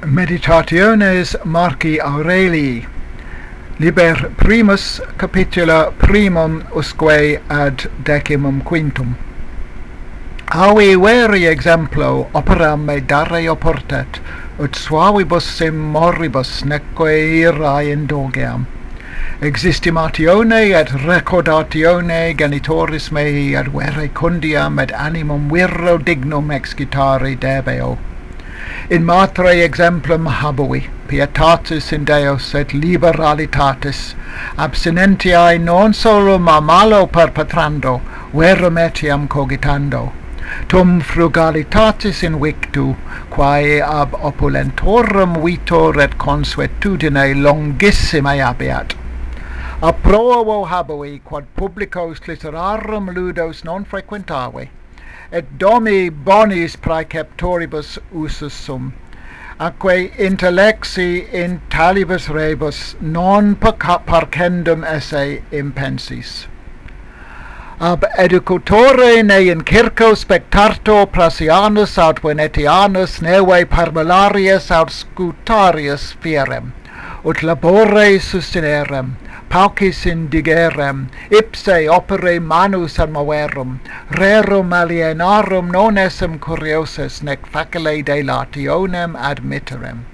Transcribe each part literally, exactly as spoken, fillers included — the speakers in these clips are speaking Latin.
Meditationes Marci Aurelii, liber primus capitula primum usque ad decimum quintum. Avi veri exemplo operam me dare oportet, ut suavibus sim moribus neque irae indogeam. Existimatione et recordatione genitoris mei ad vere condiam et animum virro dignum excitare debeo. In matre exemplum habui, pietatis in Deus et liberalitatis, abstinentiae non solum a malo perpetrando, verum etiam cogitando. Tum frugalitatis in victu, quae ab opulentorum vitor et consuetudine longissimae abiat. A provo habui quod publicos literarum ludos non frequentave, et domi bonis praeceptoribus usus sum, atque intellexi in talibus rebus non parcendum esse impensis. Ab educatore ne in circo spectator Prassianus aut Venetianus neve parmularius aut scutarius fierem, ut labore sustinerem, paucis indigerem, ipse opere manus admoverum, rerum alienarum non essem curiosus, nec facile delationem admitterem.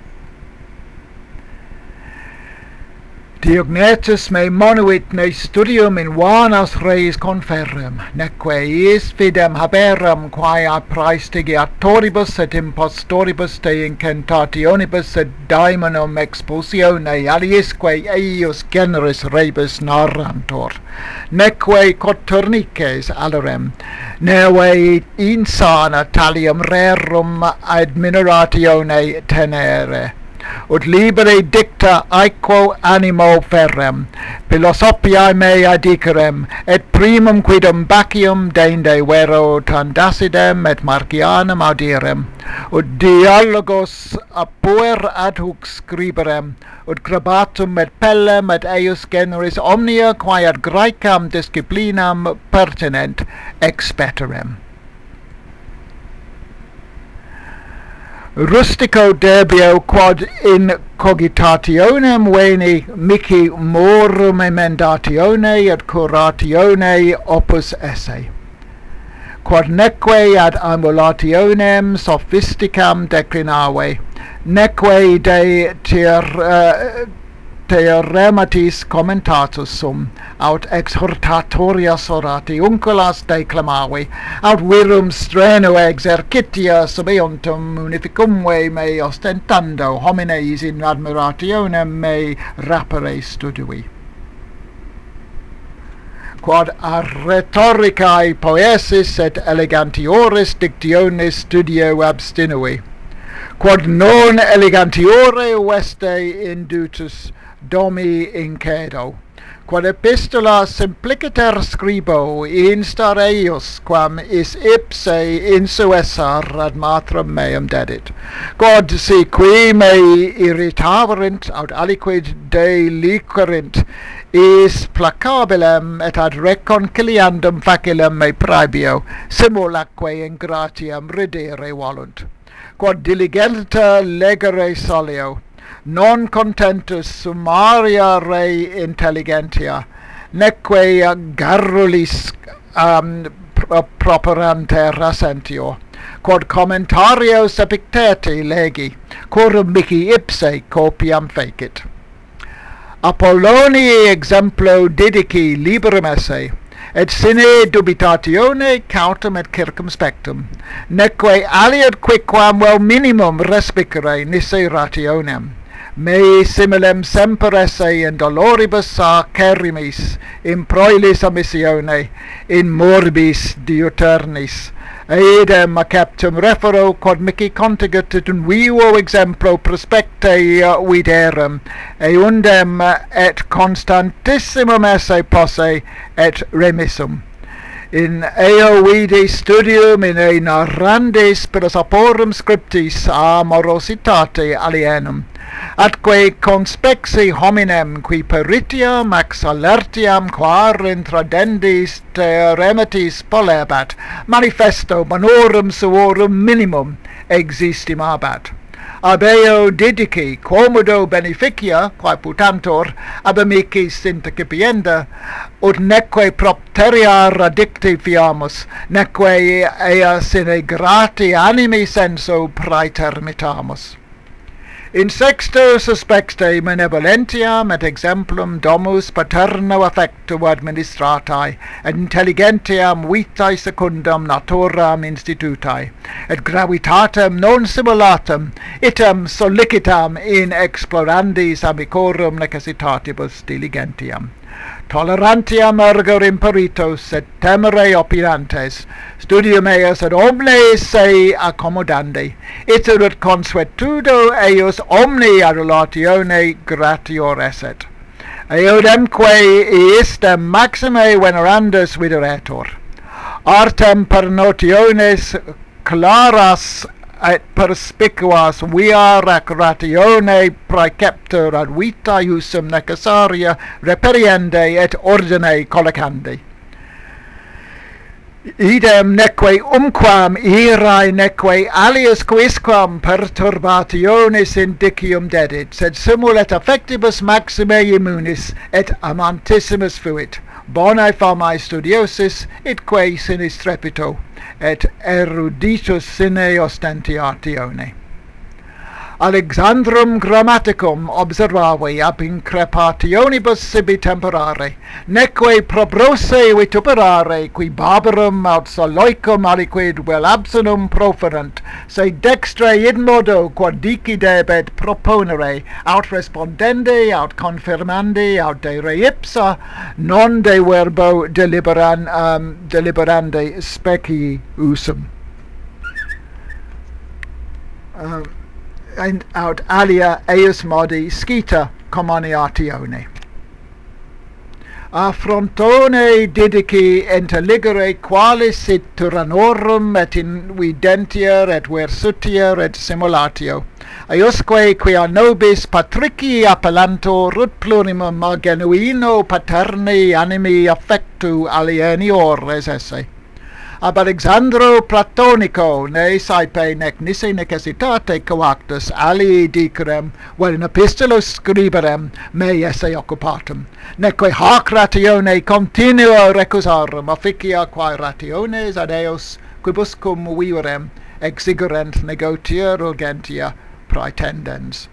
Diognetus me monuit ne studium in vanas reis conferrem, neque iis fidem haberam quae a praestigiatoribus et impostoribus de incentationibus et daemonum expulsione aliisque eius generis rebus narrantor, neque coturnices alerem, neve insana talium rerum admineratione tenere, ut libere dicta aequo animo ferrem, philosophiae mei adicerem, et primum quidum Bacchium dende vero tandacidem et Marcianum audirem, ut dialogos apuer ad hoc scriberem, ut grabatum et pellem et eius generis omnia quae ad Graecam disciplinam pertinent expeterem. Rustico debio quod in cogitationem veni mihi morum emendatione et curatione opus esse, quod neque ad ambulationem sophisticam declinave, neque de ter, uh, Theorematis commentatus sum, aut exhortatorias oratiunculas declamavi, aut virum streno exercitia subeuntum unificumve me ostentando homines in admirationem me rapere studui. Quod a rhetoricae poesis et elegantioris dictionis studio abstinui, quod non elegantiore veste indutus domi incedo, quod epistula simpliciter scribo instar eius, quam is ipse insuessar ad matram meum dedit, quod si qui me irritaverint aut aliquid deliquerint, is placabilem et ad reconciliandum facilem me praebio, simulaque ingratiam ridere volunt. Quod diligenta legere solio, non contentus summaria rei intelligentia, neque garrulis um, properante rasentio, quod commentarios epicteti legi, quorum mihi ipse copiam fecit. Apollonii exemplo didici liberum esse, et sine dubitatione cautum et circumspectum, neque aliud quicquam vel minimum respicere nisse rationem, me similem semper esse in doloribus acerimis, in proilis omissione, in morbis diuternis, eidem acceptum refero quod mihi contigit et un vivo exemplo prospecte viderum, eundem et constantissimum esse posse et remissum. In eo vidi studium in e narrandis philosoporum scriptis amorositate alienum, atque conspexi hominem qui peritiam ex alertiam quar intradendis theorematis polebat, manifesto bonorum suorum minimum existimabat. ab eo didici quomodo beneficia quae putantor ab amicis intercipienda, ut neque propteria radicti fiamus, neque ea sine grati animi senso praetermitamus. In sexto suspecte benevolentiam et exemplum domus paterno affectu administratae, et intelligentiam vitae secundam naturam institutae, et gravitatem non simulatum, item solicitam in explorandis amicorum necessitatibus diligentiam. Tolerantiam ergo imperitos et temere opinantes, studium eos et omnes se accommodandi, iterat consuetudo eius omni adulatione gratior esset. Eodemque istem maxime venerandus videretur. Artem per notiones claras et perspicuas via recreatione praeceptor ad vita iusum necessaria reperiende et ordine collecandi. Idem neque umquam irae neque alias quisquam perturbationis indicium dedit, sed simul et affectibus maxime immunis et amantissimus fuit, bonae famae studiosis, itque sine strepito, et eruditus sine ostentatione. Alexandrum grammaticum observavi ab increpationibus sibi temporare, neque probrose vituperare, qui barbarum aut soloicum aliquid vel absonum proferent, se dextre in modo quod dici debet proponere, aut respondende, aut confirmandi, aut de re ipsa, non de verbo deliberan, um, deliberande speci usum. Um, and aut alia eius modi scita commoniatione. A frontone didici intelligere qualis sit tyrannorum et invidentier et versutier et simulatio, eiusque quia nobis patrici appellantur ut plurimum a genuino paterni animi affectu alienior res esse. Ab Alexandro Platonico ne saepe nec nisi necessitate coactus alii dicerem, vel in epistolos scriberem me esse occupatum, neque hac ratione continua recusarum officia quae rationes ad eos quibuscum viverem exigurent negotia urgentia praetendens.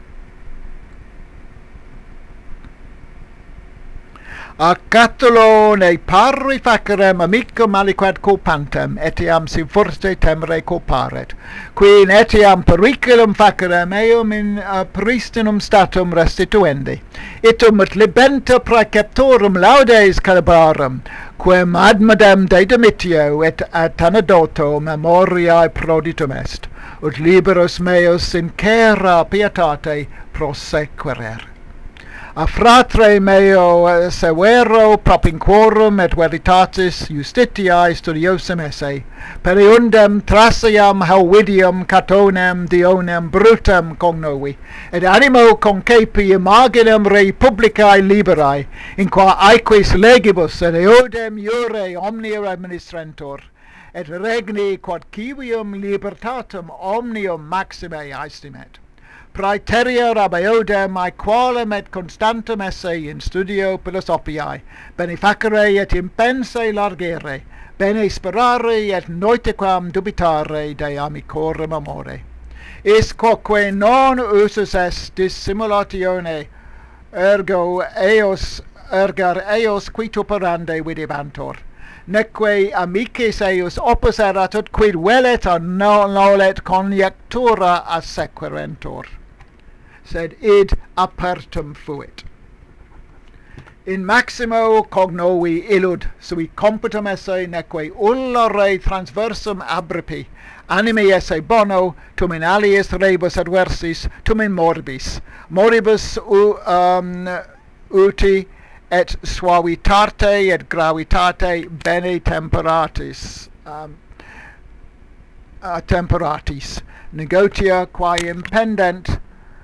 A Catulo ne parri facerem amicum aliquad culpantem, etiam si forte temere culparet, qui in etiam periculum facerem eum in uh, pristinum statum restituendi, itum et libenta praeceptorum laudes celebrarum, quem admodem de dimitio et ad anadoto memoriae proditum est, ut liberos meos in caera pietate prosequerer. A fratre meo severo propinquorum et veritatis justitiae studiosum esse, periundem traseam helvidium catonem dionem brutem cognovi, et animo concepi imaginem rei publicae liberae, in qua aequis legibus et eodem iure omnia administrentur, et regni quod civium libertatum omnium maxime aestimet. Praeterior ab eodem aequalem et constantem esse in studio philosophiae, bene facere et impense largere, bene sperare et noitequam dubitare de amicorum amore. Is quoque non usus est dissimulatione, ergo eos, ergar eos quituperande videbantur, neque amicis eius opus erat ut quid velet a nolet conjectura assequerentur, sed id apertum fuit. In maximo cognovi illud sui computum esse neque ullare transversum abripi, animi esse bono, tum in aliis rebus adversis, tum in morbis, moribus u, um, uti, et suavitate et gravitate bene temperatis, um, uh, temperatis, negotia quae impendent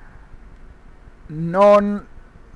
non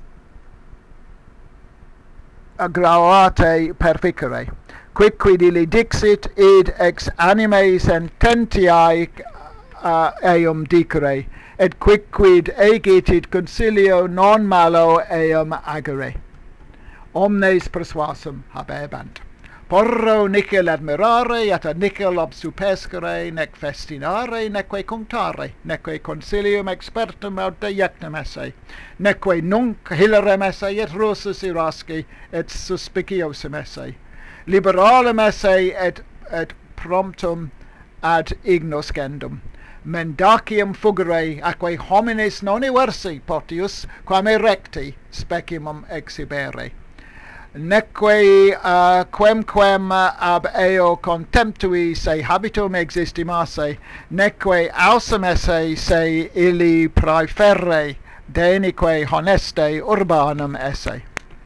aggravate perficere, quicquid illi dixit id ex anime sententiae uh, eum dicere, et quicquid egitit consilio non malo eum agere. Omnes persuasum habebant. Porro nicel admirare, et ad nicel obsupescere, nec festinare, neque cunctare, neque consilium expertum aut deiectum esse, neque nunc hilarem esse, et russus irasci, et suspiciosum esse, liberalem esse, et, et promptum ad ignoscendum, mendacium fugere, aquae homines non eversi potius, quam erecti specimum exhibere. Neque uh, quemquem ab eo contemptui se habitum existimasse, neque ausum esse se illi praeferre, denique honeste urbanum esse.